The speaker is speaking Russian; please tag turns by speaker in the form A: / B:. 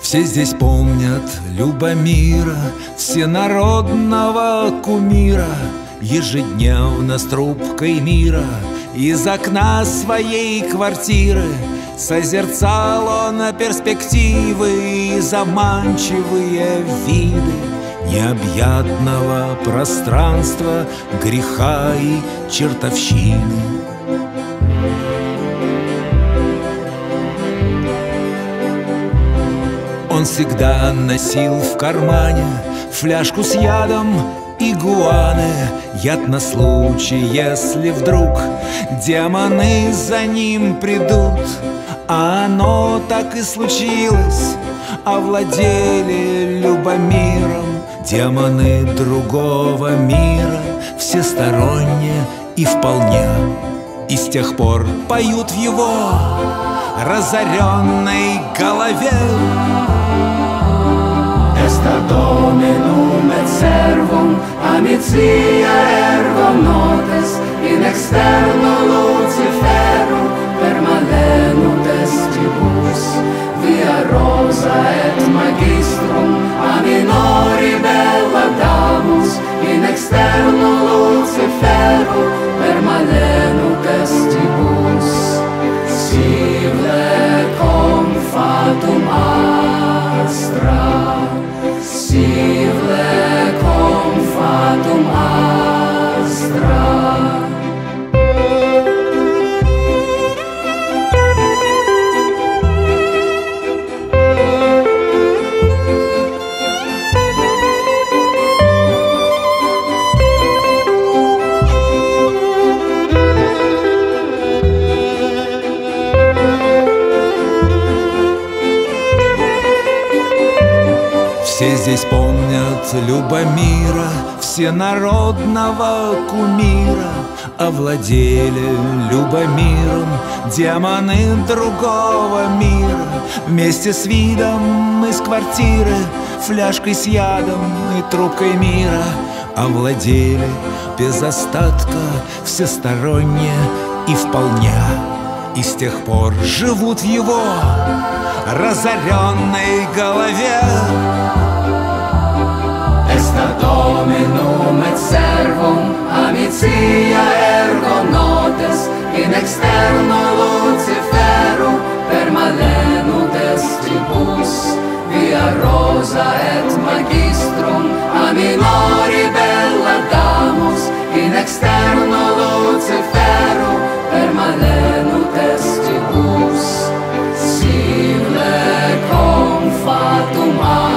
A: Все здесь помнят Любомира, всенародного кумира. Ежедневно с трубкой мира из окна своей квартиры созерцал он перспективы и заманчивые виды необъятного пространства греха и чертовщины. Он всегда носил в кармане фляжку с ядом игуаны. Яд на случай, если вдруг демоны за ним придут. А оно так и случилось, овладели Любомиром демоны другого мира, всесторонне и вполне. И с тех пор поют в его разоренной голове:
B: Est dominum et servum, amicia ergo notes, in externo Luciferum permanenut estibus, via rosa et magistrum, a minori bella damus, in externo Luciferum permanenut estibus. Sive cum fatum astra, sive cum fatum astra.
A: Все здесь помнят Любомира, всенародного кумира. Овладели Любомиром демоны другого мира. Вместе с видом из квартиры, фляжкой с ядом и трубкой мира овладели без остатка, всесторонне и вполне. И с тех пор живут в его разоренной голове.
B: Est dominum et servum, amicia ergo notes, in externo Luciferum permanenut estibus, via rosa et magistrum, a minori bella damus, in externo Luciferum permanenut estibus. Sive cum fatum